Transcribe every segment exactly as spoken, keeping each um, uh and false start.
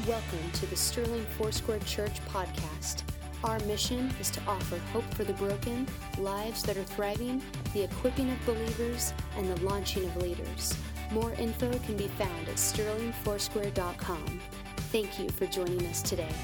Welcome to the Sterling Foursquare Church podcast. Our mission is to offer hope for the broken, lives that are thriving, the equipping of believers, and the launching of leaders. More info can be found at sterling foursquare dot com. Thank you for joining us today.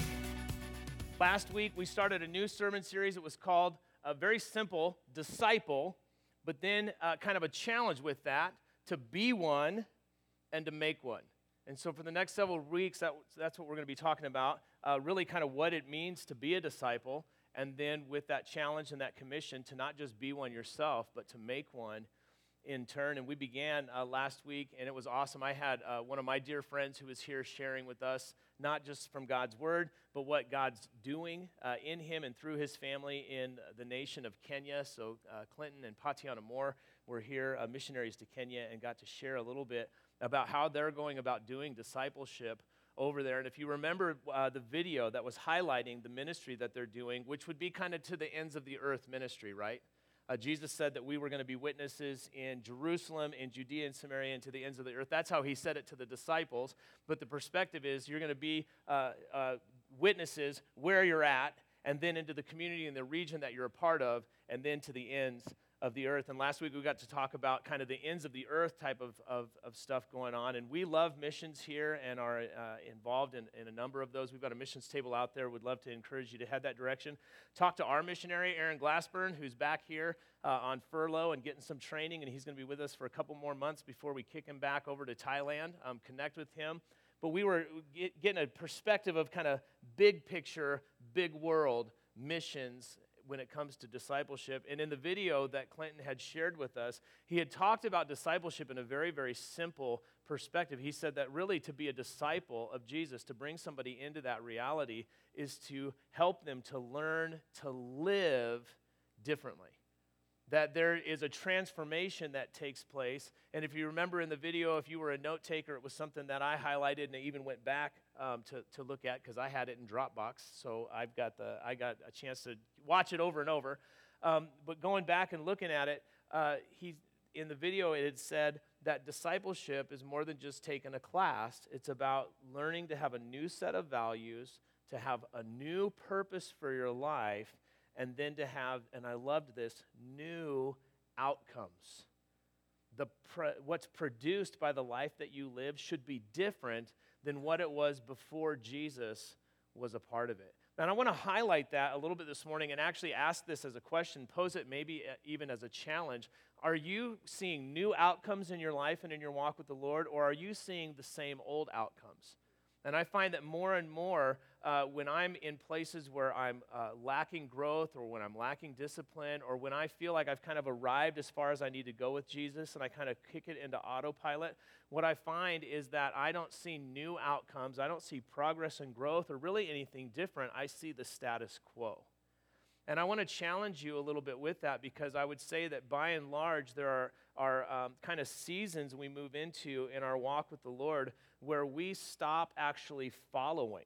Last week, we started a new sermon series. It was called a very simple, Disciple, but then uh, kind of a challenge with that, to be one and to make one. And so for the next several weeks, that, that's what we're going to be talking about, uh, really kind of what it means to be a disciple, and then with that challenge and that commission to not just be one yourself, but to make one in turn. And we began uh, last week, and it was awesome. I had uh, one of my dear friends who was here sharing with us, not just from God's Word, but what God's doing uh, in him and through his family in the nation of Kenya. So uh, Clinton and Patiana Moore were here, uh, missionaries to Kenya, and got to share a little bit about how they're going about doing discipleship over there. And if you remember uh, the video that was highlighting the ministry that they're doing, which would be kind of to the ends of the earth ministry, right? Uh, Jesus said that we were going to be witnesses in Jerusalem, in Judea and Samaria, and to the ends of the earth. That's how he said it to the disciples. But the perspective is you're going to be uh, uh, witnesses where you're at, and then into the community and the region that you're a part of, and then to the ends of the earth. And last week we got to talk about kind of the ends of the earth type of, of, of stuff going on. And we love missions here and are uh, involved in, in a number of those. We've got a missions table out there. We'd love to encourage you to head that direction. Talk to our missionary, Aaron Glassburn, who's back here uh, on furlough and getting some training. And he's going to be with us for a couple more months before we kick him back over to Thailand. Um, connect with him. But we were get, getting a perspective of kind of big picture, big world missions when it comes to discipleship. And in the video that Clinton had shared with us, he had talked about discipleship in a very, very simple perspective. He said that really to be a disciple of Jesus, to bring somebody into that reality, is to help them to learn to live differently. That there is a transformation that takes place. And if you remember in the video, if you were a note taker, it was something that I highlighted and I even went back um, to, to look at because I had it in Dropbox. So I've got the I got a chance to watch it over and over. Um, but going back and looking at it, uh, he in the video it had said that discipleship is more than just taking a class. It's about learning to have a new set of values, to have a new purpose for your life, and then to have, and I loved this, new outcomes. The pro, what's produced by the life that you live should be different than what it was before Jesus was a part of it. And I want to highlight that a little bit this morning and actually ask this as a question, pose it maybe even as a challenge. Are you seeing new outcomes in your life and in your walk with the Lord, or are you seeing the same old outcomes? And I find that more and more uh, when I'm in places where I'm uh, lacking growth, or when I'm lacking discipline, or when I feel like I've kind of arrived as far as I need to go with Jesus and I kind of kick it into autopilot, what I find is that I don't see new outcomes, I don't see progress and growth or really anything different. I see the status quo. And I want to challenge you a little bit with that, because I would say that by and large there are, are um, kind of seasons we move into in our walk with the Lord where we stop actually following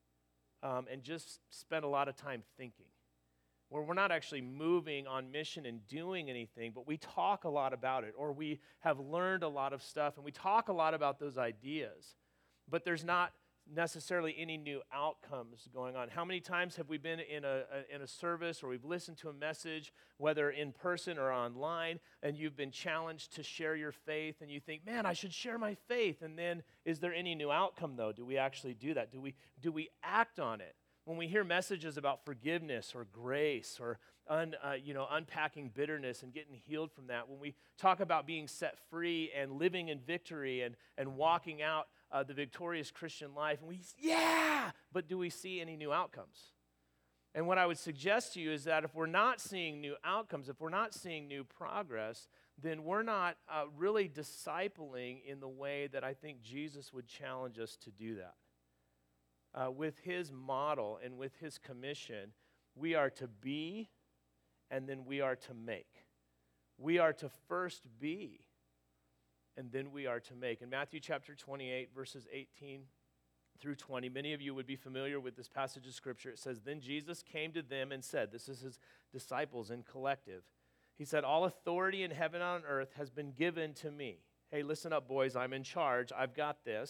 um, and just spend a lot of time thinking, where we're not actually moving on mission and doing anything, but we talk a lot about it, or we have learned a lot of stuff and we talk a lot about those ideas, but there's not necessarily any new outcomes going on. How many times have we been in a, a in a service, or we've listened to a message, whether in person or online, and you've been challenged to share your faith, and you think, man, I should share my faith, and then is there any new outcome though? Do we actually do that? Do we do we act on it? When we hear messages about forgiveness or grace or un, uh, you know unpacking bitterness and getting healed from that, when we talk about being set free and living in victory and, and walking out uh, the victorious Christian life, and we, yeah, but do we see any new outcomes? And what I would suggest to you is that if we're not seeing new outcomes, if we're not seeing new progress, then we're not uh, really discipling in the way that I think Jesus would challenge us to do that. Uh, with his model and with his commission, we are to be, and then we are to make. We are to first be, and then we are to make. In Matthew chapter twenty-eight, verses eighteen through twenty, many of you would be familiar with this passage of Scripture. It says, "Then Jesus came to them and said," this is his disciples in collective, he said, "All authority in heaven and on earth has been given to me." Hey, listen up, boys, I'm in charge. I've got this.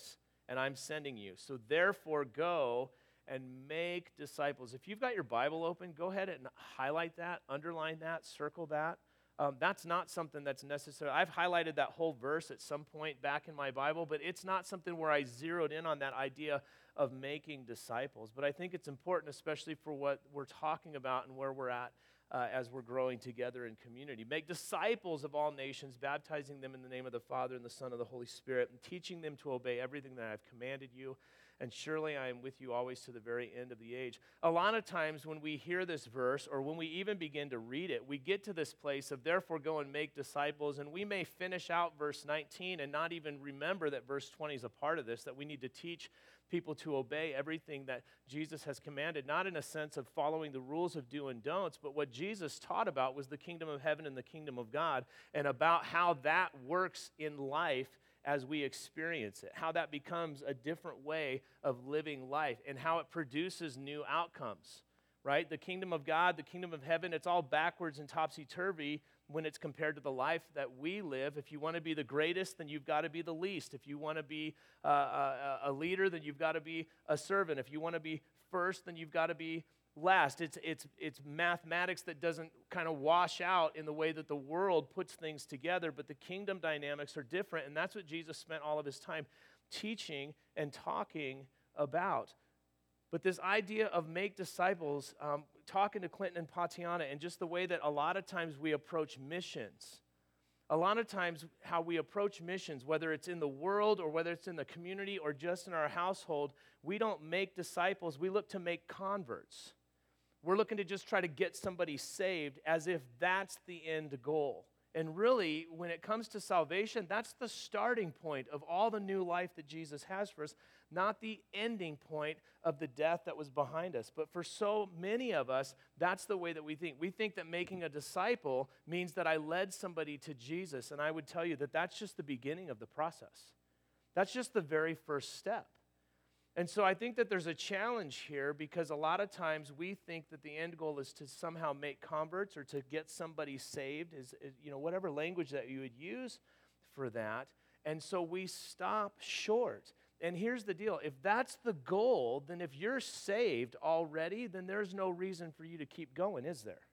and I'm sending you. So therefore go and make disciples. If you've got your Bible open, go ahead and highlight that, underline that, circle that. Um, that's not something that's necessary. I've highlighted that whole verse at some point back in my Bible, but it's not something where I zeroed in on that idea of making disciples. But I think it's important, especially for what we're talking about and where we're at uh, as we're growing together in community. Make disciples of all nations, baptizing them in the name of the Father and the Son and the Holy Spirit, and teaching them to obey everything that I've commanded you. And surely I am with you always to the very end of the age. A lot of times when we hear this verse, or when we even begin to read it, we get to this place of therefore go and make disciples, and we may finish out verse nineteen and not even remember that verse twenty is a part of this, that we need to teach people to obey everything that Jesus has commanded, not in a sense of following the rules of do and don'ts, but what Jesus taught about was the kingdom of heaven and the kingdom of God, and about how that works in life as we experience it, how that becomes a different way of living life, and how it produces new outcomes, right? The kingdom of God, the kingdom of heaven, it's all backwards and topsy-turvy when it's compared to the life that we live. If you want to be the greatest, then you've got to be the least. If you want to be uh, a, a leader, then you've got to be a servant. If you want to be first, then you've got to be last. It's, it's, it's mathematics that doesn't kind of wash out in the way that the world puts things together, but the kingdom dynamics are different, and that's what Jesus spent all of his time teaching and talking about. But this idea of make disciples, um, talking to Clinton and Tatiana, and just the way that a lot of times we approach missions, a lot of times how we approach missions, whether it's in the world or whether it's in the community or just in our household, we don't make disciples, we look to make converts. We're looking to just try to get somebody saved as if that's the end goal. And really, when it comes to salvation, that's the starting point of all the new life that Jesus has for us, not the ending point of the death that was behind us. But for so many of us, that's the way that we think. We think that making a disciple means that I led somebody to Jesus, and I would tell you that that's just the beginning of the process. That's just the very first step. And so I think that there's a challenge here because a lot of times we think that the end goal is to somehow make converts or to get somebody saved, is, is you know, whatever language that you would use for that. And so we stop short. And here's the deal. If that's the goal, then if you're saved already, then there's no reason for you to keep going, is there?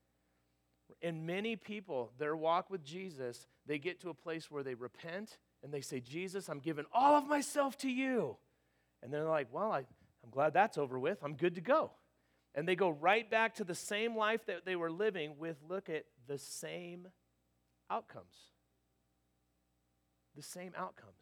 And many people, their walk with Jesus, they get to a place where they repent and they say, Jesus, I'm giving all of myself to you. And they're like, well, I, I'm glad that's over with. I'm good to go. And they go right back to the same life that they were living with, look at the same outcomes. The same outcomes.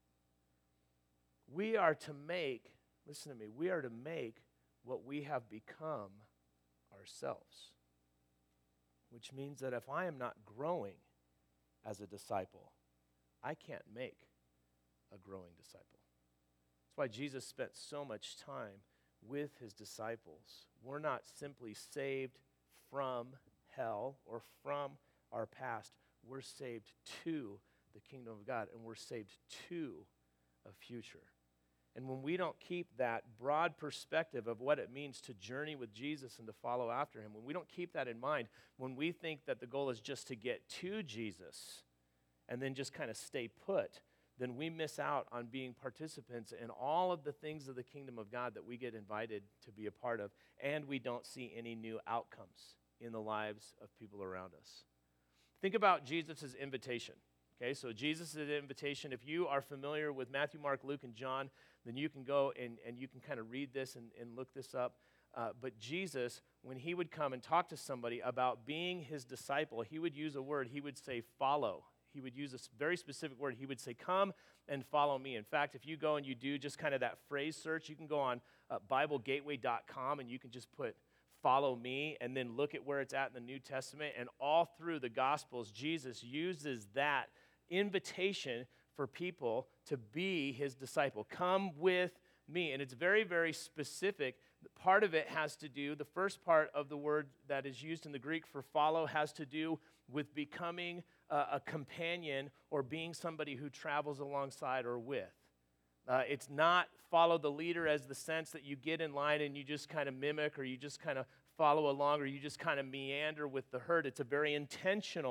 We are to make, listen to me, we are to make what we have become ourselves. Which means that if I am not growing as a disciple, I can't make a growing disciple. That's why Jesus spent so much time with his disciples. We're not simply saved from hell or from our past. We're saved to the kingdom of God, and we're saved to a future. And when we don't keep that broad perspective of what it means to journey with Jesus and to follow after him, when we don't keep that in mind, when we think that the goal is just to get to Jesus and then just kind of stay put, then we miss out on being participants in all of the things of the kingdom of God that we get invited to be a part of, and we don't see any new outcomes in the lives of people around us. Think about Jesus' invitation. Okay, so Jesus' invitation, if you are familiar with Matthew, Mark, Luke, and John, then you can go and, and you can kind of read this and, and look this up. Uh, but Jesus, when he would come and talk to somebody about being his disciple, he would use a word. He would say, follow. He would use a very specific word. He would say, come and follow me. In fact, if you go and you do just kind of that phrase search, you can go on uh, Bible Gateway dot com and you can just put follow me and then look at where it's at in the New Testament. And all through the Gospels, Jesus uses that invitation for people to be his disciple. Come with me. And it's very, very specific. Part of it has to do, the first part of the word that is used in the Greek for follow has to do with becoming a, a companion or being somebody who travels alongside or with. Uh, it's not follow the leader as the sense that you get in line and you just kind of mimic or you just kind of follow along or you just kind of meander with the herd. It's a very intentional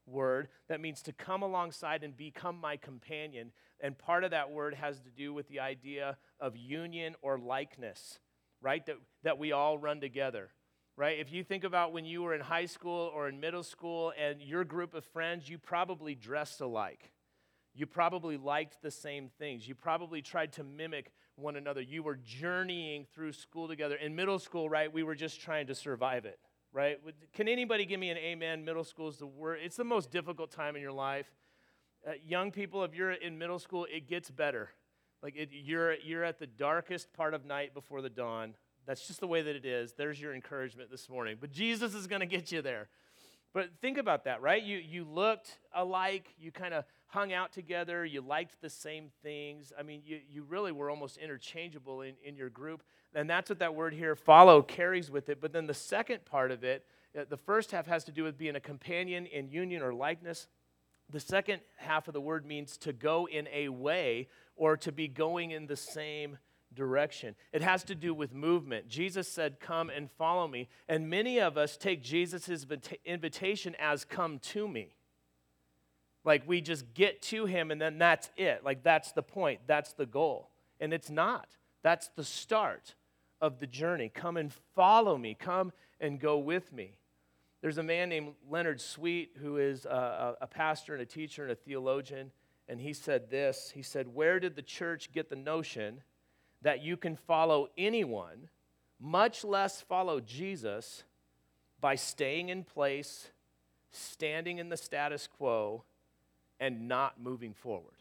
word that means to come alongside and become my companion. And part of that word has to do with the idea of union or likeness, right? That, that we all run together, right? If you think about when you were in high school or in middle school and your group of friends, you probably dressed alike. You probably liked the same things. You probably tried to mimic one another. You were journeying through school together. In middle school, right, we were just trying to survive it. Right? Can anybody give me an amen? Middle school is the word. It's the most difficult time in your life. Uh, young people, if you're in middle school, it gets better. Like it, you're you're at the darkest part of night before the dawn. That's just the way that it is. There's your encouragement this morning. But Jesus is going to get you there. But think about that, right? You you looked alike. You kind of hung out together. You liked the same things. I mean, you, you really were almost interchangeable in, in your group. And that's what that word here, follow, carries with it. But then the second part of it, uh, the first half has to do with being a companion in union or likeness. The second half of the word means to go in a way or to be going in the same direction. It has to do with movement. Jesus said, come and follow me. And many of us take Jesus' invitation as come to me. Like we just get to him and then that's it. Like that's the point. That's the goal. And it's not. That's the start of the journey. Come and follow me. Come and go with me. There's a man named Leonard Sweet who is a, a pastor and a teacher and a theologian, and he said this. He said, where did the church get the notion that you can follow anyone, much less follow Jesus, by staying in place, standing in the status quo, and not moving forward?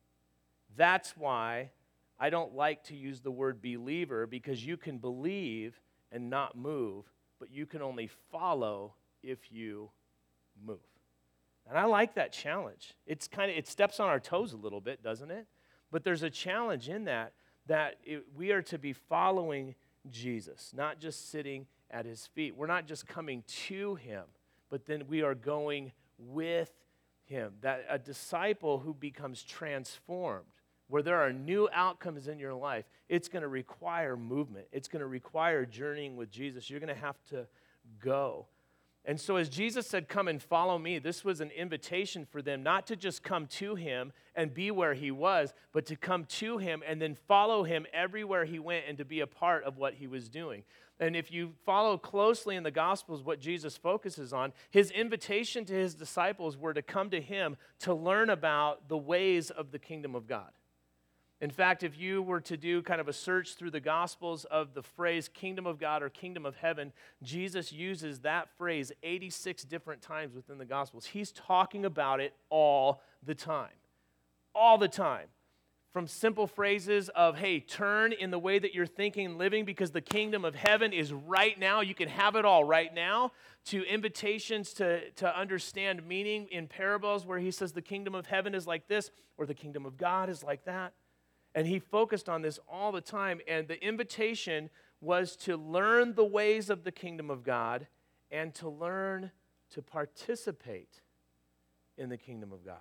That's why I don't like to use the word believer, because you can believe and not move, but you can only follow if you move. And I like that challenge. It's kind of, it steps on our toes a little bit, doesn't it? But there's a challenge in that, that it, we are to be following Jesus, not just sitting at his feet. We're not just coming to him, but then we are going with him. That a disciple who becomes transformed, where there are new outcomes in your life, it's going to require movement. It's going to require journeying with Jesus. You're going to have to go. And so as Jesus said, come and follow me, this was an invitation for them not to just come to him and be where he was, but to come to him and then follow him everywhere he went and to be a part of what he was doing. And if you follow closely in the Gospels what Jesus focuses on, his invitation to his disciples were to come to him to learn about the ways of the kingdom of God. In fact, if you were to do kind of a search through the Gospels of the phrase kingdom of God or kingdom of heaven, Jesus uses that phrase eighty-six different times within the Gospels. He's talking about it all the time. All the time. From simple phrases of, hey, turn in the way that you're thinking and living because the kingdom of heaven is right now. You can have it all right now. To invitations to, to understand meaning in parables where he says the kingdom of heaven is like this or the kingdom of God is like that. And he focused on this all the time. And the invitation was to learn the ways of the kingdom of God and to learn to participate in the kingdom of God.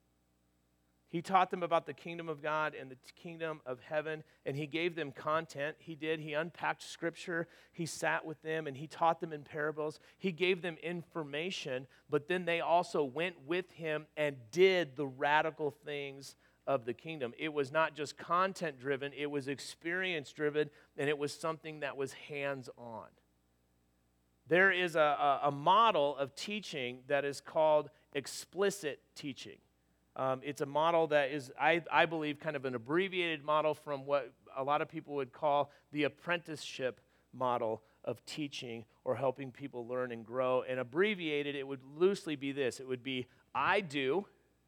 He taught them about the kingdom of God and the kingdom of heaven, and he gave them content. He did. He unpacked Scripture. He sat with them, and he taught them in parables. He gave them information, but then they also went with him and did the radical things of the kingdom. It was not just content-driven. It was experience-driven, and it was something that was hands-on. There is a, a, a model of teaching that is called explicit teaching. Um, it's a model that is, I, I believe, kind of an abbreviated model from what a lot of people would call the apprenticeship model of teaching or helping people learn and grow. And abbreviated, it would loosely be this. It would be, I do,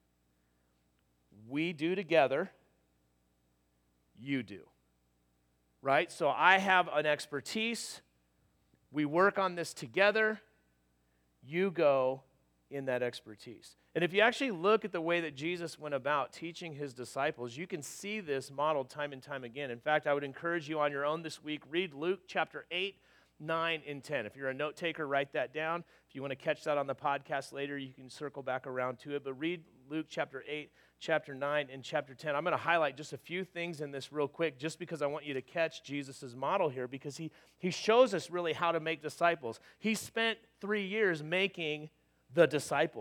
we do together, you do. Right? So I have an expertise. We work on this together. You go in that expertise. And if you actually look at the way that Jesus went about teaching his disciples, you can see this modeled time and time again. In fact, I would encourage you on your own this week, read Luke chapter eight, nine, and ten. If you're a note taker, write that down. If you want to catch that on the podcast later, you can circle back around to it. But read Luke chapter eight, chapter nine, and chapter ten. I'm going to highlight just a few things in this real quick just because I want you to catch Jesus' model here because he, he shows us really how to make disciples. He spent three years making the disciples.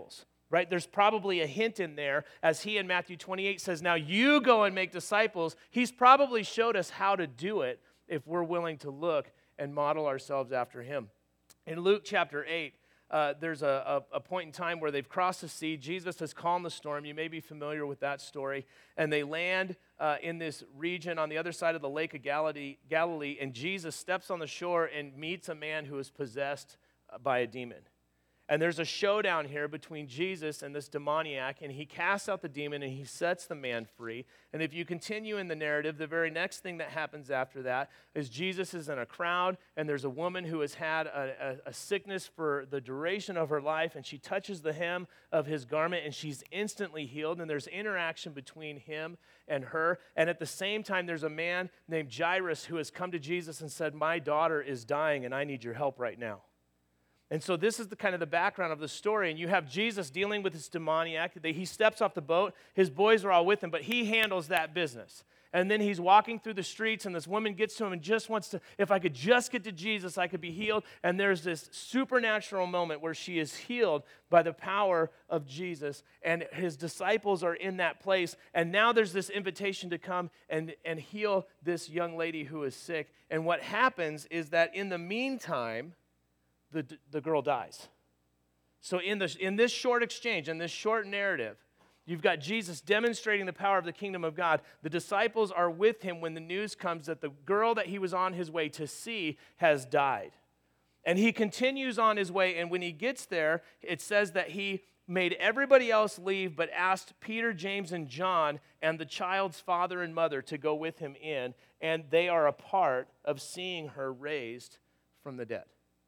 right? There's probably a hint in there as he in Matthew twenty-eight says, now you go and make disciples. He's probably showed us how to do it if we're willing to look and model ourselves after him. In Luke chapter eight, uh, there's a, a, a point in time where they've crossed the sea. Jesus has calmed the storm. You may be familiar with that story. And they land uh, in this region on the other side of the Lake of Galilee, Galilee, and Jesus steps on the shore and meets a man who is possessed by a demon. And there's a showdown here between Jesus and this demoniac, and he casts out the demon and he sets the man free. And if you continue in the narrative, the very next thing that happens after that is Jesus is in a crowd, and there's a woman who has had a, a, a sickness for the duration of her life, and she touches the hem of his garment, and she's instantly healed. And there's interaction between him and her. And at the same time, there's a man named Jairus who has come to Jesus and said, my daughter is dying, and I need your help right now. And so this is the kind of the background of the story. And you have Jesus dealing with this demoniac. He steps off the boat. His boys are all with him, but he handles that business. And then he's walking through the streets, and this woman gets to him and just wants to, if I could just get to Jesus, I could be healed. And there's this supernatural moment where she is healed by the power of Jesus. And his disciples are in that place. And now there's this invitation to come and, and heal this young lady who is sick. And what happens is that in the meantime, The, the girl dies. So in, the, in this short exchange, in this short narrative, you've got Jesus demonstrating the power of the kingdom of God. The disciples are with him when the news comes that the girl that he was on his way to see has died. And he continues on his way, and when he gets there, it says that he made everybody else leave but asked Peter, James, and John and the child's father and mother to go with him in, and they are a part of seeing her raised from the dead.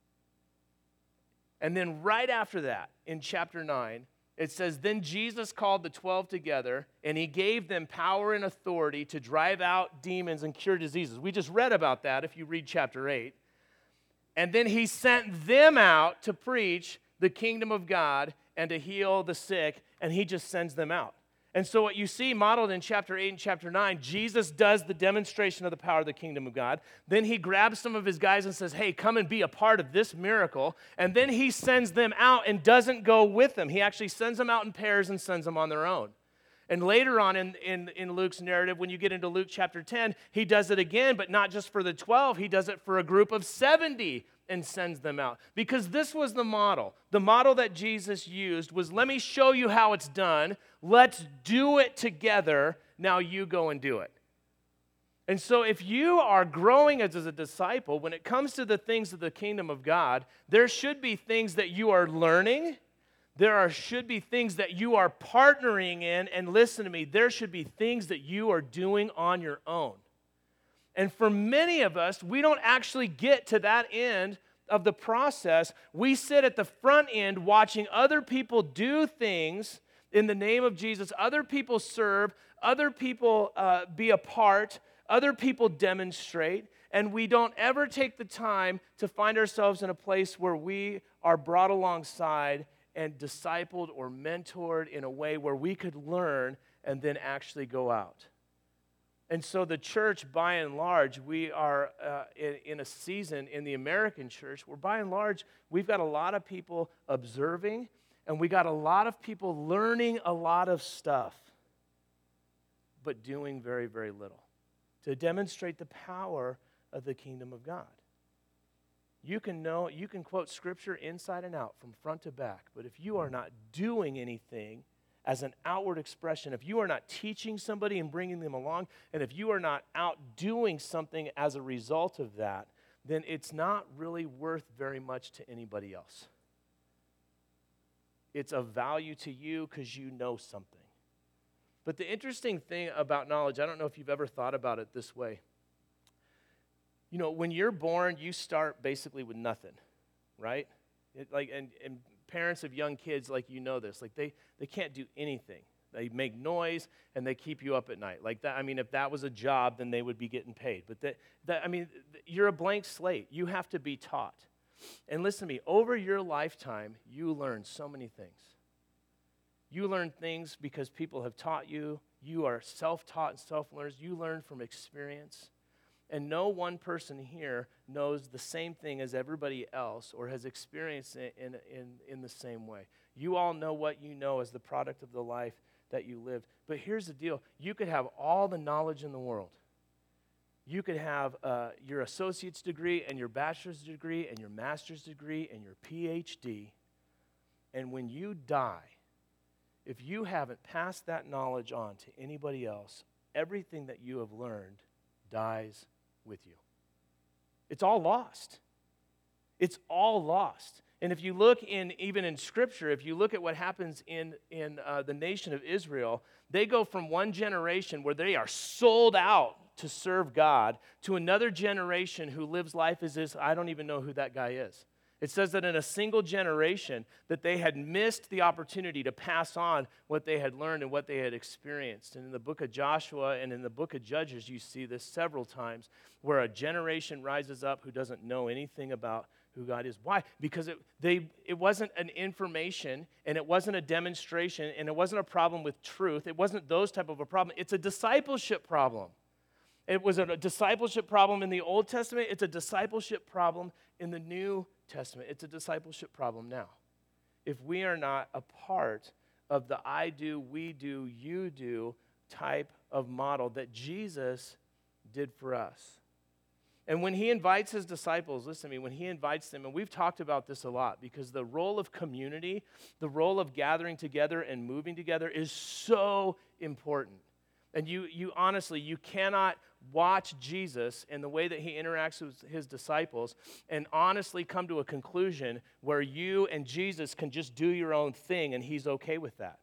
And then right after that, in chapter nine, it says, then Jesus called the twelve together, and he gave them power and authority to drive out demons and cure diseases. We just read about that if you read chapter eight. And then he sent them out to preach the kingdom of God and to heal the sick, and he just sends them out. And so what you see modeled in chapter eight and chapter nine, Jesus does the demonstration of the power of the kingdom of God. Then he grabs some of his guys and says, hey, come and be a part of this miracle. And then he sends them out and doesn't go with them. He actually sends them out in pairs and sends them on their own. And later on in, in, in Luke's narrative, when you get into Luke chapter ten, he does it again, but not just for the twelve. He does it for a group of seventy and sends them out. Because this was the model. The model that Jesus used was, let me show you how it's done. Let's do it together. Now you go and do it. And so if you are growing as a disciple, when it comes to the things of the kingdom of God, there should be things that you are learning. There are, should be things that you are partnering in. And listen to me, there should be things that you are doing on your own. And for many of us, we don't actually get to that end of the process. We sit at the front end watching other people do things in the name of Jesus. Other people serve. Other people uh, be a part. Other people demonstrate. And we don't ever take the time to find ourselves in a place where we are brought alongside and discipled or mentored in a way where we could learn and then actually go out. And so the church, by and large, we are uh, in, in a season in the American church where, by and large, we've got a lot of people observing, and we got a lot of people learning a lot of stuff, but doing very, very little to demonstrate the power of the kingdom of God. You can know, you can quote Scripture inside and out, from front to back, but if you are not doing anything as an outward expression, if you are not teaching somebody and bringing them along, and if you are not out doing something as a result of that, then it's not really worth very much to anybody else. It's of value to you because you know something. But the interesting thing about knowledge, I don't know if you've ever thought about it this way. You know, when you're born, you start basically with nothing, right? It, like, and, and parents of young kids, like, you know this, like they, they can't do anything. They make noise and they keep you up at night. Like that, I mean, if that was a job, then they would be getting paid. But that, that I mean, you're a blank slate. You have to be taught. And listen to me, over your lifetime, you learn so many things. You learn things because people have taught you. You are self-taught and self-learners. You learn from experience. And no one person here knows the same thing as everybody else or has experienced it in, in, in the same way. You all know what you know as the product of the life that you lived. But here's the deal. You could have all the knowledge in the world. You could have uh, your associate's degree and your bachelor's degree and your master's degree and your P H D. And when you die, if you haven't passed that knowledge on to anybody else, everything that you have learned dies with you. It's all lost. It's all lost. And if you look in, even in Scripture, if you look at what happens in, in uh, the nation of Israel, they go from one generation where they are sold out to serve God to another generation who lives life as this, I don't even know who that guy is. It says that in a single generation that they had missed the opportunity to pass on what they had learned and what they had experienced. And in the book of Joshua and in the book of Judges, you see this several times where a generation rises up who doesn't know anything about who God is. Why? Because it, they, it wasn't an information and it wasn't a demonstration and it wasn't a problem with truth. It wasn't those type of a problem. It's a discipleship problem. It was a discipleship problem in the Old Testament. It's a discipleship problem in the New Testament. It's a discipleship problem now. If we are not a part of the I do, we do, you do type of model that Jesus did for us. And when he invites his disciples, listen to me, when he invites them, and we've talked about this a lot because the role of community, the role of gathering together and moving together is so important. And you, you honestly, you cannot watch Jesus and the way that he interacts with his disciples and honestly come to a conclusion where you and Jesus can just do your own thing and he's okay with that.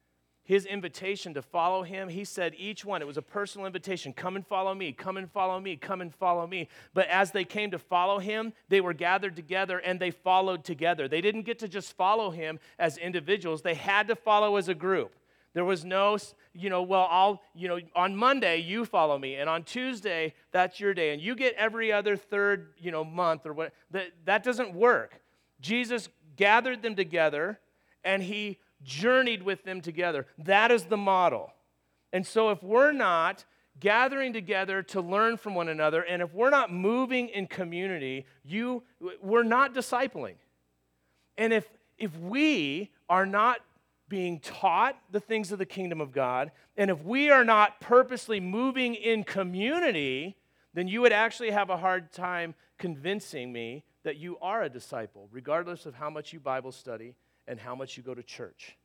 His invitation to follow him, he said each one, it was a personal invitation, come and follow me, come and follow me, come and follow me. But as they came to follow him, they were gathered together and they followed together. They didn't get to just follow him as individuals. They had to follow as a group. There was no, you know, well, I'll, you know, on Monday you follow me, and on Tuesday that's your day, and you get every other third, you know, month or what. That, that doesn't work. Jesus gathered them together, and he journeyed with them together. That is the model. And so if we're not gathering together to learn from one another, and if we're not moving in community, you, we're not discipling. And if if we are not being taught the things of the kingdom of God, and if we are not purposely moving in community, then you would actually have a hard time convincing me that you are a disciple, regardless of how much you Bible study and how much you go to church.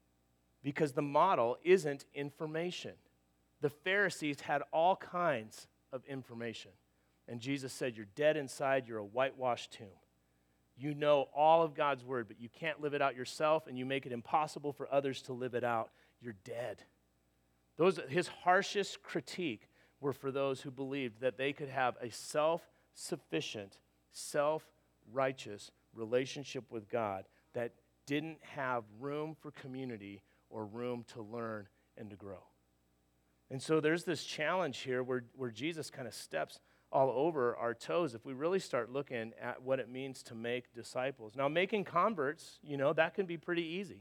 Because the model isn't information. The Pharisees had all kinds of information. And Jesus said, you're dead inside, you're a whitewashed tomb. You know all of God's word, but you can't live it out yourself, and you make it impossible for others to live it out. You're dead. Those, his harshest critique were for those who believed that they could have a self-sufficient, self-righteous relationship with God that didn't have room for community or room to learn and to grow. And so there's this challenge here where, where Jesus kind of steps all over our toes if we really start looking at what it means to make disciples. Now, making converts, you know, that can be pretty easy.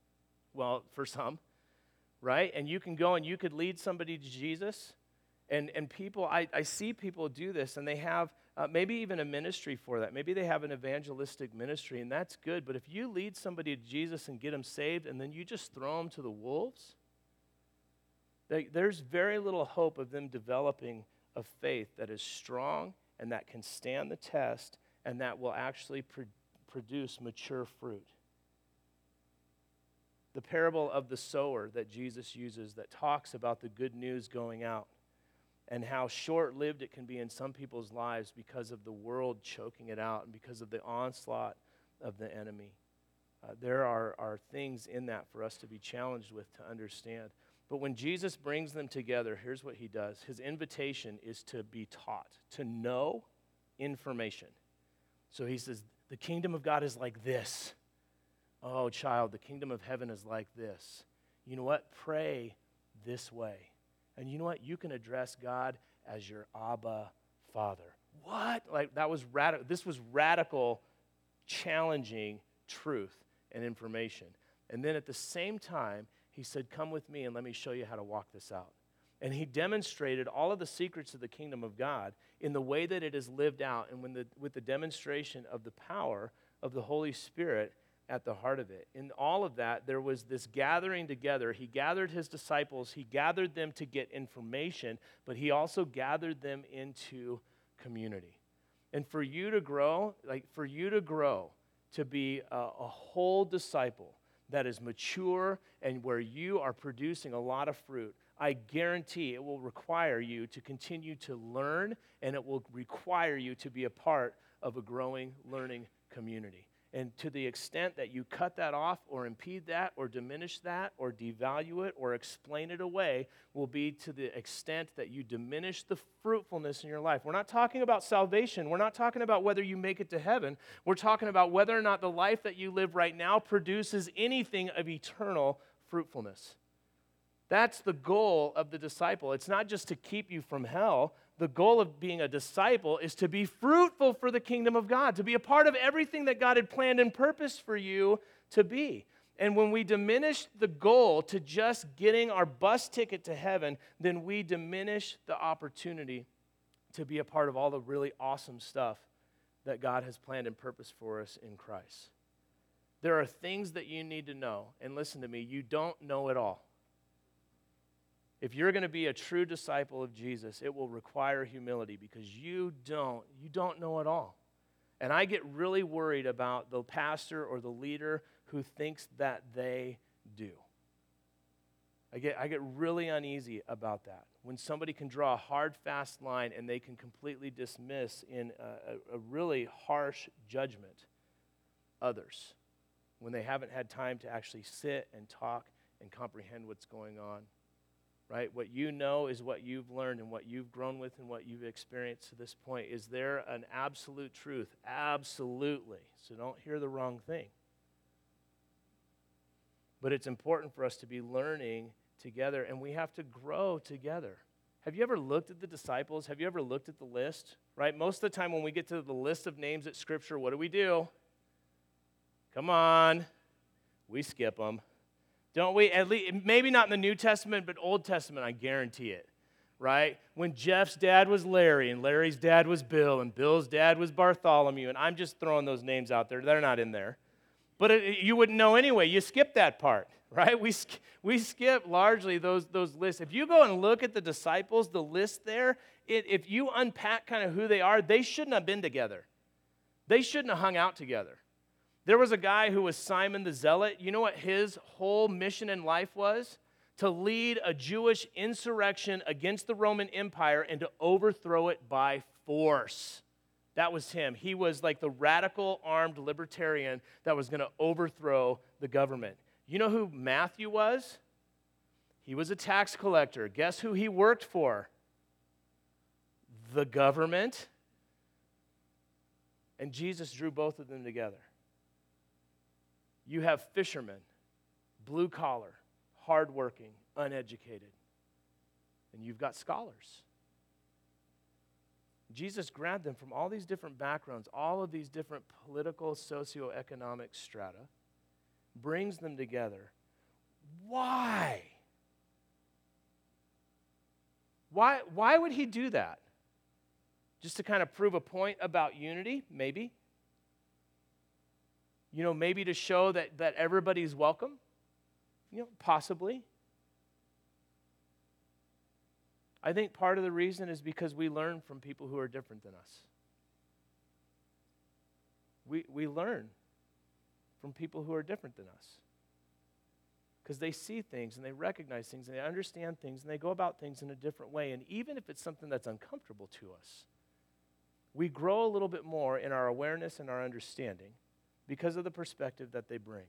Well, for some, right? And you can go and you could lead somebody to Jesus. And, and people, I, I see people do this, and they have uh, maybe even a ministry for that. Maybe they have an evangelistic ministry, and that's good. But if you lead somebody to Jesus and get them saved, and then you just throw them to the wolves, they, there's very little hope of them developing of faith that is strong and that can stand the test and that will actually pr- produce mature fruit. The parable of the sower that Jesus uses that talks about the good news going out and how short-lived it can be in some people's lives because of the world choking it out and because of the onslaught of the enemy. Uh, there are, are things in that for us to be challenged with to understand. But when Jesus brings them together, here's what he does. His invitation is to be taught, to know information. So he says, the kingdom of God is like this. Oh, child, the kingdom of heaven is like this. You know what? Pray this way. And you know what? You can address God as your Abba Father. What? Like that was radical. This was radical, challenging truth and information. And then at the same time, he said, come with me and let me show you how to walk this out. And he demonstrated all of the secrets of the kingdom of God in the way that it is lived out and when the, with the demonstration of the power of the Holy Spirit at the heart of it. In all of that, there was this gathering together. He gathered his disciples. He gathered them to get information, but he also gathered them into community. And for you to grow, like for you to grow to be a, a whole disciple that is mature and where you are producing a lot of fruit, I guarantee it will require you to continue to learn, and it will require you to be a part of a growing, learning community. And to the extent that you cut that off or impede that or diminish that or devalue it or explain it away will be to the extent that you diminish the fruitfulness in your life. We're not talking about salvation. We're not talking about whether you make it to heaven. We're talking about whether or not the life that you live right now produces anything of eternal fruitfulness. That's the goal of the disciple. It's not just to keep you from hell. The goal of being a disciple is to be fruitful for the kingdom of God, to be a part of everything that God had planned and purposed for you to be. And when we diminish the goal to just getting our bus ticket to heaven, then we diminish the opportunity to be a part of all the really awesome stuff that God has planned and purposed for us in Christ. There are things that you need to know. And listen to me, you don't know it all. If you're going to be a true disciple of Jesus, it will require humility because you don't, you don't know it all. And I get really worried about the pastor or the leader who thinks that they do. I get, I get really uneasy about that. When somebody can draw a hard, fast line and they can completely dismiss in a, a really harsh judgment others when they haven't had time to actually sit and talk and comprehend what's going on. Right? What you know is what you've learned and what you've grown with and what you've experienced to this point. Is there an absolute truth? Absolutely. So don't hear the wrong thing. But it's important for us to be learning together, and we have to grow together. Have you ever looked at the disciples? Have you ever looked at the list? Right? Most of the time when we get to the list of names at Scripture, what do we do? Come on. We skip them. Don't we? At least, maybe not in the New Testament, but Old Testament, I guarantee it, right? When Jeff's dad was Larry, and Larry's dad was Bill, and Bill's dad was Bartholomew, and I'm just throwing those names out there. They're not in there. But it, you wouldn't know anyway. You skip that part, right? We, we skip largely those, those lists. If you go and look at the disciples, the list there, it, if you unpack kind of who they are, they shouldn't have been together. They shouldn't have hung out together. There was a guy who was Simon the Zealot. You know what his whole mission in life was? To lead a Jewish insurrection against the Roman Empire and to overthrow it by force. That was him. He was like the radical armed libertarian that was going to overthrow the government. You know who Matthew was? He was a tax collector. Guess who he worked for? The government. And Jesus drew both of them together. You have fishermen, blue collar, hardworking, uneducated, and you've got scholars. Jesus grabbed them from all these different backgrounds, all of these different political, socioeconomic strata, brings them together. Why? Why, why would he do that? Just to kind of prove a point about unity? Maybe. You know, maybe to show that, that everybody's welcome? You know, possibly. I think part of the reason is because we learn from people who are different than us. We, we learn from people who are different than us. Because they see things and they recognize things and they understand things and they go about things in a different way. And even if it's something that's uncomfortable to us, we grow a little bit more in our awareness and our understanding because of the perspective that they bring.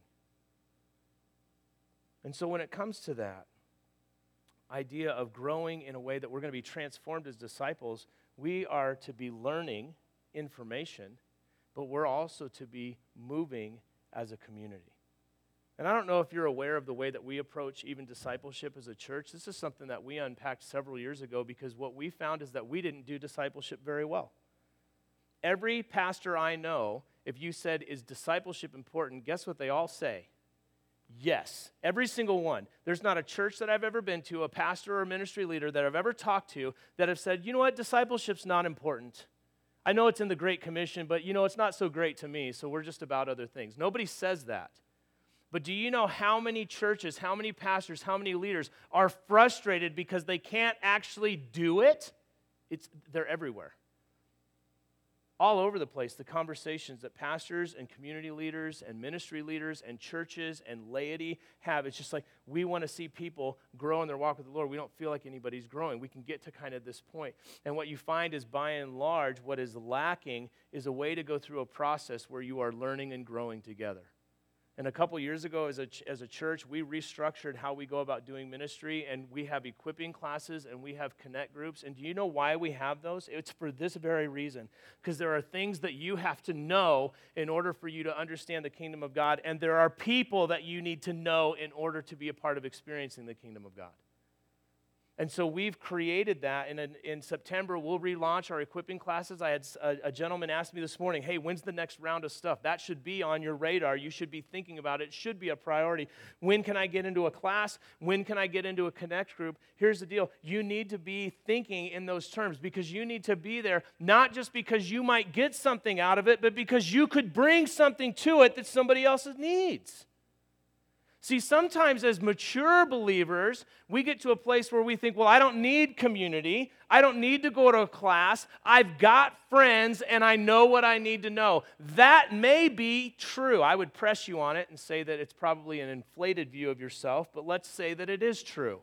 And so when it comes to that idea of growing in a way that we're going to be transformed as disciples, we are to be learning information, but we're also to be moving as a community. And I don't know if you're aware of the way that we approach even discipleship as a church. This is something that we unpacked several years ago because what we found is that we didn't do discipleship very well. Every pastor I know, if you said, is discipleship important, guess what they all say? Yes, every single one. There's not a church that I've ever been to, a pastor or a ministry leader that I've ever talked to that have said, you know what, discipleship's not important. I know it's in the Great Commission, but you know, it's not so great to me, so we're just about other things. Nobody says that. But do you know how many churches, how many pastors, how many leaders are frustrated because they can't actually do it? It's, they're everywhere. All over the place, the conversations that pastors and community leaders and ministry leaders and churches and laity have, it's just like, we want to see people grow in their walk with the Lord. We don't feel like anybody's growing. We can get to kind of this point. And what you find is, by and large, what is lacking is a way to go through a process where you are learning and growing together. And a couple years ago, as a, ch- as a church, we restructured how we go about doing ministry, and we have equipping classes, and we have connect groups. And do you know why we have those? It's for this very reason, because there are things that you have to know in order for you to understand the kingdom of God, and there are people that you need to know in order to be a part of experiencing the kingdom of God. And so we've created that, and in, in September, we'll relaunch our equipping classes. I had a, a gentleman ask me this morning, hey, when's the next round of stuff? That should be on your radar. You should be thinking about it. It should be a priority. When can I get into a class? When can I get into a connect group? Here's the deal. You need to be thinking in those terms, because you need to be there, not just because you might get something out of it, but because you could bring something to it that somebody else needs. See, sometimes as mature believers, we get to a place where we think, well, I don't need community. I don't need to go to a class. I've got friends, and I know what I need to know. That may be true. I would press you on it and say that it's probably an inflated view of yourself, but let's say that it is true.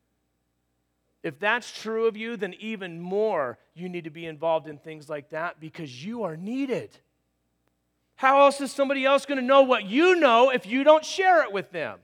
If that's true of you, then even more you need to be involved in things like that, because you are needed. How else is somebody else going to know what you know if you don't share it with them?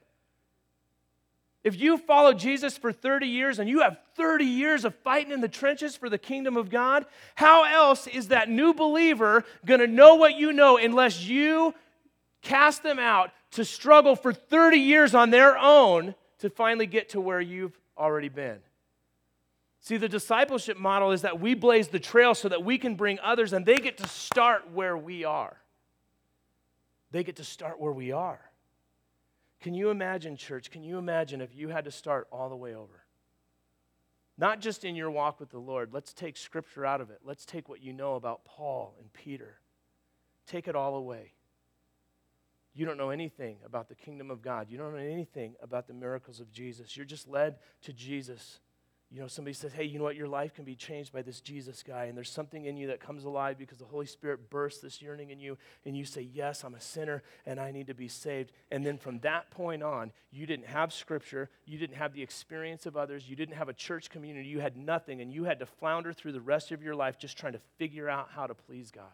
If you follow Jesus for thirty years and you have thirty years of fighting in the trenches for the kingdom of God, how else is that new believer going to know what you know unless you cast them out to struggle for thirty years on their own to finally get to where you've already been? See, the discipleship model is that we blaze the trail so that we can bring others, and they get to start where we are. They get to start where we are. Can you imagine, church, can you imagine if you had to start all the way over? Not just in your walk with the Lord. Let's take Scripture out of it. Let's take what you know about Paul and Peter. Take it all away. You don't know anything about the kingdom of God. You don't know anything about the miracles of Jesus. You're just led to Jesus. You know, somebody says, hey, you know what? Your life can be changed by this Jesus guy, and there's something in you that comes alive because the Holy Spirit bursts this yearning in you, and you say, yes, I'm a sinner, and I need to be saved. And then from that point on, you didn't have Scripture, you didn't have the experience of others, you didn't have a church community, you had nothing, and you had to flounder through the rest of your life just trying to figure out how to please God.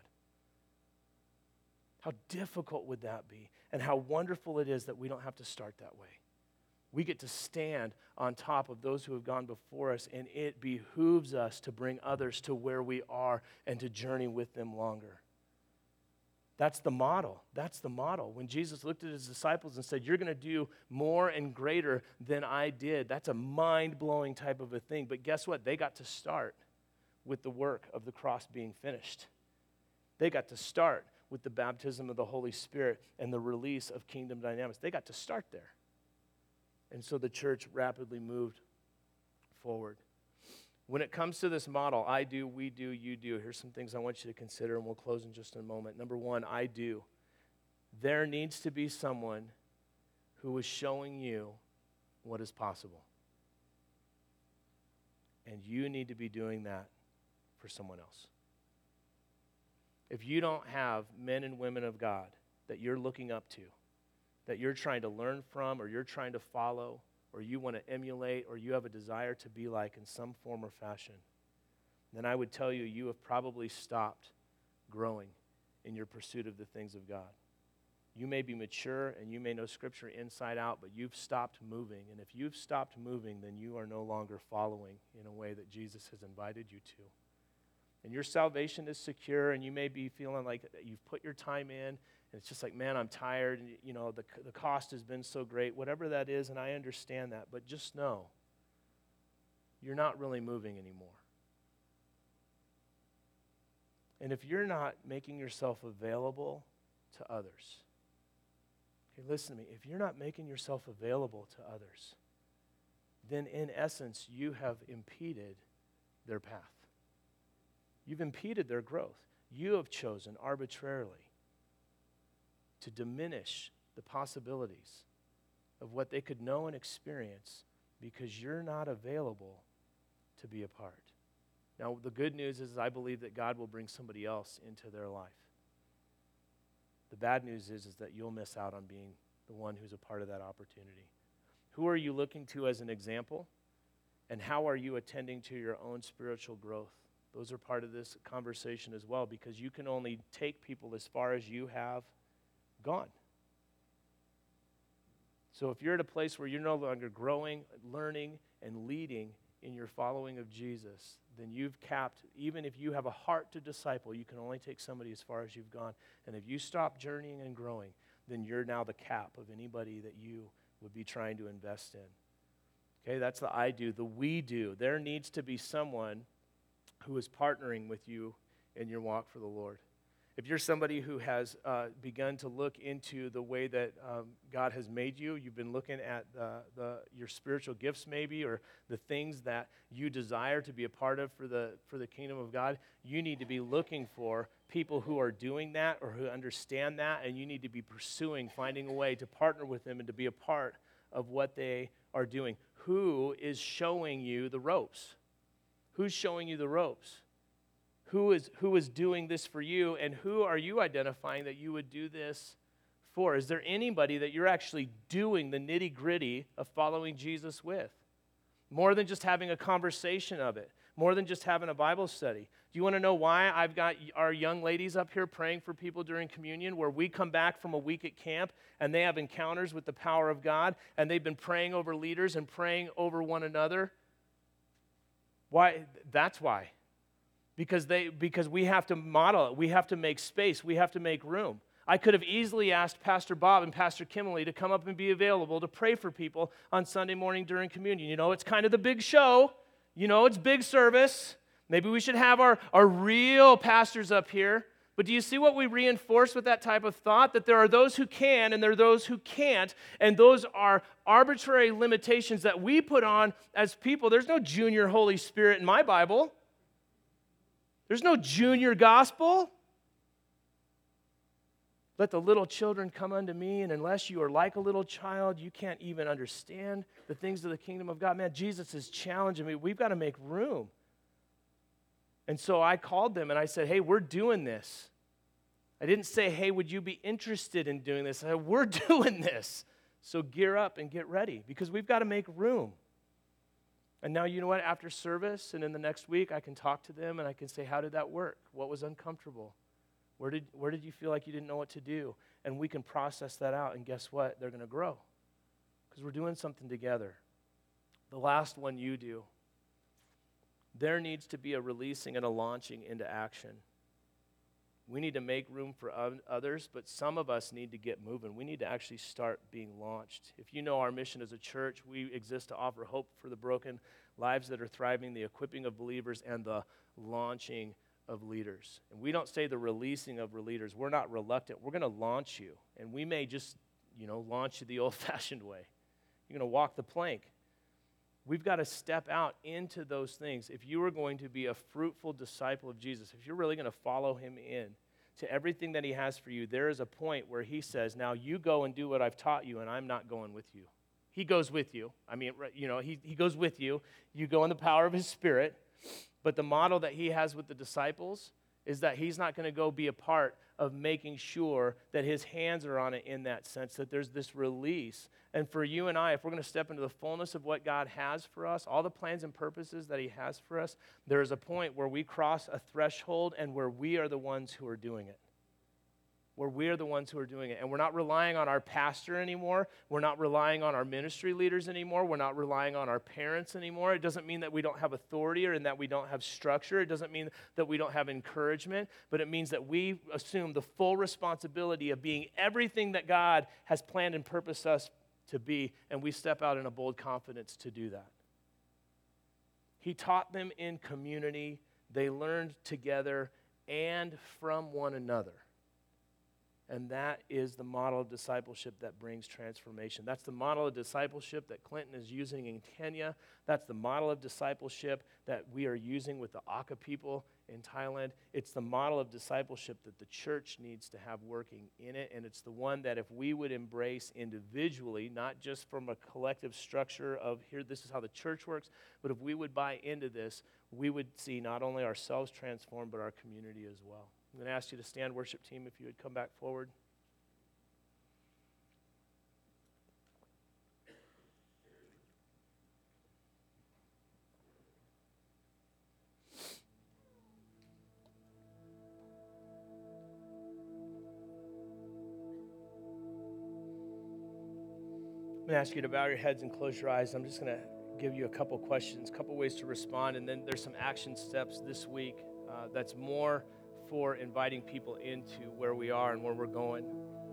How difficult would that be? And how wonderful it is that we don't have to start that way. We get to stand on top of those who have gone before us, and it behooves us to bring others to where we are and to journey with them longer. That's the model. That's the model. When Jesus looked at his disciples and said, you're going to do more and greater than I did, that's a mind-blowing type of a thing. But guess what? They got to start with the work of the cross being finished. They got to start with the baptism of the Holy Spirit and the release of kingdom dynamics. They got to start there. And so the church rapidly moved forward. When it comes to this model, I do, we do, you do, here's some things I want you to consider, and we'll close in just a moment. Number one, I do. There needs to be someone who is showing you what is possible. And you need to be doing that for someone else. If you don't have men and women of God that you're looking up to, that you're trying to learn from, or you're trying to follow, or you want to emulate, or you have a desire to be like in some form or fashion, then I would tell you, you have probably stopped growing in your pursuit of the things of God. You may be mature and you may know Scripture inside out, but you've stopped moving. And if you've stopped moving, then you are no longer following in a way that Jesus has invited you to. And your salvation is secure, and you may be feeling like you've put your time in, and it's just like, man, I'm tired, and you know, the, the cost has been so great, whatever that is, and I understand that, but just know, you're not really moving anymore. And if you're not making yourself available to others, okay, listen to me, if you're not making yourself available to others, then in essence, you have impeded their path. You've impeded their growth. You have chosen arbitrarily to diminish the possibilities of what they could know and experience because you're not available to be a part. Now, the good news is I believe that God will bring somebody else into their life. The bad news is, is that you'll miss out on being the one who's a part of that opportunity. Who are you looking to as an example? And how are you attending to your own spiritual growth? Those are part of this conversation as well, because you can only take people as far as you have gone. So if you're at a place where you're no longer growing, learning, and leading in your following of Jesus, then you've capped, even if you have a heart to disciple, you can only take somebody as far as you've gone. And if you stop journeying and growing, then you're now the cap of anybody that you would be trying to invest in. Okay, that's the I do. The we do. There needs to be someone who is partnering with you in your walk for the Lord. If you're somebody who has uh, begun to look into the way that um, God has made you, you've been looking at the, the, your spiritual gifts maybe, or the things that you desire to be a part of for the, for the kingdom of God, you need to be looking for people who are doing that or who understand that, and you need to be pursuing, finding a way to partner with them and to be a part of what they are doing. Who is showing you the ropes? Who's showing you the ropes? Who is, who is doing this for you, and who are you identifying that you would do this for? Is there anybody that you're actually doing the nitty-gritty of following Jesus with? More than just having a conversation of it, more than just having a Bible study. Do you want to know why I've got our young ladies up here praying for people during communion, where we come back from a week at camp and they have encounters with the power of God, and they've been praying over leaders and praying over one another? Why? That's why. Because they, because we have to model it. We have to make space. We have to make room. I could have easily asked Pastor Bob and Pastor Kimberly to come up and be available to pray for people on Sunday morning during communion. You know, it's kind of the big show. You know, it's big service. Maybe we should have our, our real pastors up here. But do you see what we reinforce with that type of thought? That there are those who can and there are those who can't. And those are arbitrary limitations that we put on as people. There's no junior Holy Spirit in my Bible. There's no junior gospel. Let the little children come unto me, and unless you are like a little child, you can't even understand the things of the kingdom of God. Man, Jesus is challenging me. We've got to make room. And so I called them and I said, hey, we're doing this. I didn't say, hey, would you be interested in doing this? I said, we're doing this. So gear up and get ready, because we've got to make room. And now, you know what, after service and in the next week, I can talk to them and I can say, how did that work? What was uncomfortable? Where did, where did you feel like you didn't know what to do? And we can process that out, and guess what? They're going to grow, because we're doing something together. The last one you do. There needs to be a releasing and a launching into action. We need to make room for others, but some of us need to get moving. We need to actually start being launched. If you know our mission as a church, we exist to offer hope for the broken, lives that are thriving, the equipping of believers, and the launching of leaders. And we don't say the releasing of leaders. We're not reluctant. We're going to launch you. And we may just, you know, launch you the old-fashioned way. You're going to walk the plank. We've got to step out into those things. If you are going to be a fruitful disciple of Jesus, if you're really going to follow him in to everything that he has for you, there is a point where he says, now you go and do what I've taught you, and I'm not going with you. He goes with you. I mean, you know, he, he goes with you. You go in the power of his Spirit. But the model that he has with the disciples is that he's not going to go be a part of making sure that his hands are on it, in that sense, that there's this release. And for you and I, if we're going to step into the fullness of what God has for us, all the plans and purposes that he has for us, there is a point where we cross a threshold and where we are the ones who are doing it. Where we are the ones who are doing it. And we're not relying on our pastor anymore. We're not relying on our ministry leaders anymore. We're not relying on our parents anymore. It doesn't mean that we don't have authority or that we don't have structure. It doesn't mean that we don't have encouragement. But it means that we assume the full responsibility of being everything that God has planned and purposed us to be. And we step out in a bold confidence to do that. He taught them in community. They learned together and from one another. And that is the model of discipleship that brings transformation. That's the model of discipleship that Clinton is using in Kenya. That's the model of discipleship that we are using with the Aka people in Thailand. It's the model of discipleship that the church needs to have working in it, and it's the one that if we would embrace individually, not just from a collective structure of here, this is how the church works, but if we would buy into this, we would see not only ourselves transformed, but our community as well. I'm going to ask you to stand, worship team, if you would come back forward. I'm going to ask you to bow your heads and close your eyes. I'm just going to give you a couple questions, a couple ways to respond, and then there's some action steps this week uh, that's more for inviting people into where we are and where we're going.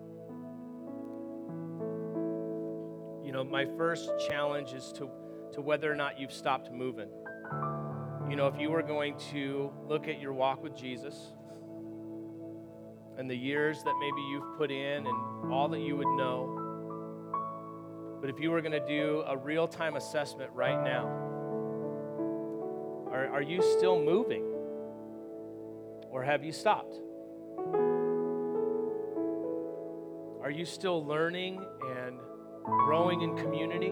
You know, my first challenge is to, to whether or not you've stopped moving. You know, if you were going to look at your walk with Jesus and the years that maybe you've put in and all that you would know, but if you were going to do a real-time assessment right now, are, are you still moving? Or have you stopped? Are you still learning and growing in community?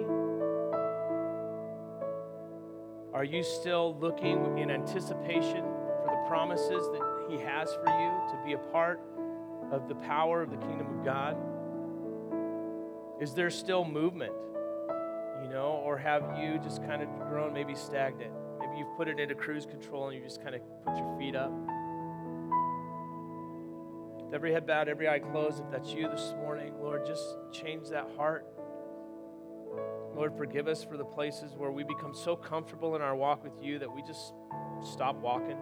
Are you still looking in anticipation for the promises that He has for you to be a part of the power of the kingdom of God? Is there still movement, you know, or have you just kind of grown maybe stagnant? Maybe you've put it into cruise control and you just kind of put your feet up. With every head bowed, every eye closed, if that's you this morning, Lord, just change that heart. Lord, forgive us for the places where we become so comfortable in our walk with you that we just stop walking.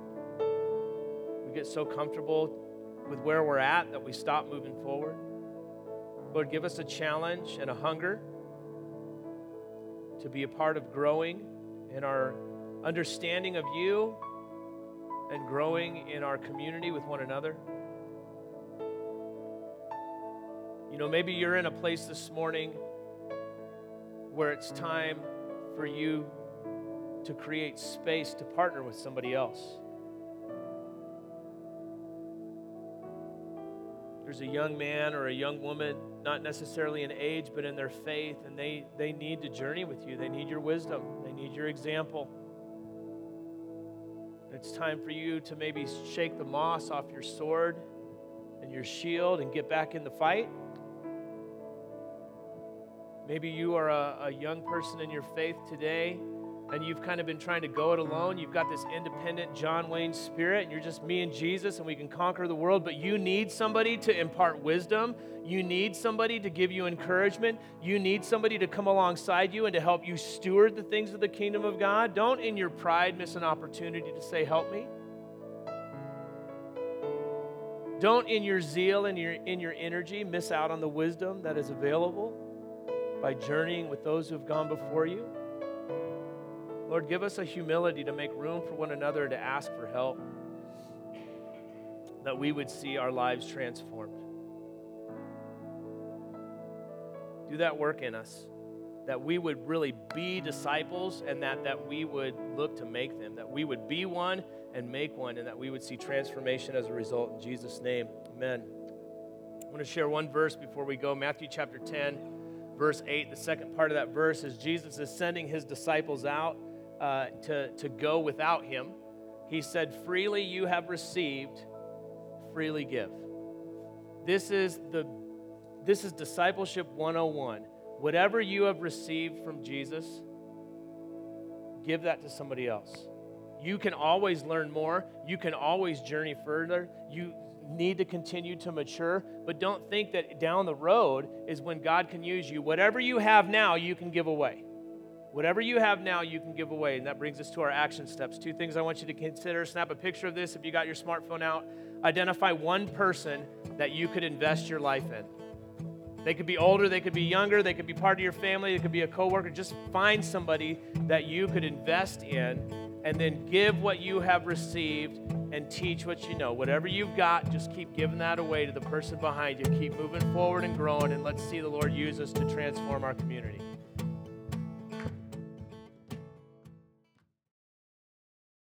We get so comfortable with where we're at that we stop moving forward. Lord, give us a challenge and a hunger to be a part of growing in our understanding of you and growing in our community with one another. You know, maybe you're in a place this morning where it's time for you to create space to partner with somebody else. There's a young man or a young woman, not necessarily in age, but in their faith, and they, they need to journey with you. They need your wisdom. They need your example. It's time for you to maybe shake the moss off your sword and your shield and get back in the fight. Maybe you are a, a young person in your faith today, and you've kind of been trying to go it alone. You've got this independent John Wayne spirit, and you're just me and Jesus, and we can conquer the world, but you need somebody to impart wisdom. You need somebody to give you encouragement. You need somebody to come alongside you and to help you steward the things of the kingdom of God. Don't, in your pride, miss an opportunity to say, help me. Don't, in your zeal and your, in your energy, miss out on the wisdom that is available by journeying with those who have gone before you. Lord, give us a humility to make room for one another, to ask for help, that we would see our lives transformed. Do that work in us, that we would really be disciples, and that, that we would look to make them, that we would be one and make one, and that we would see transformation as a result. In Jesus' name, amen. I want to share one verse before we go. Matthew chapter ten, verse eight. The second part of that verse is Jesus is sending his disciples out uh, to, to go without him. He said, freely you have received, freely give. This is the This is discipleship one oh one. Whatever you have received from Jesus, give that to somebody else. You can always learn more. You can always journey further. You need to continue to mature, but don't think that down the road is when God can use you. Whatever you have now, you can give away. Whatever you have now, you can give away. And that brings us to our action steps. Two things I want you to consider. Snap a picture of this if you got your smartphone out. Identify one person that you could invest your life in. They could be older, they could be younger, they could be part of your family, they could be a coworker. Just find somebody that you could invest in, and then give what you have received and teach what you know. Whatever you've got, just keep giving that away to the person behind you. Keep moving forward and growing, and let's see the Lord use us to transform our community.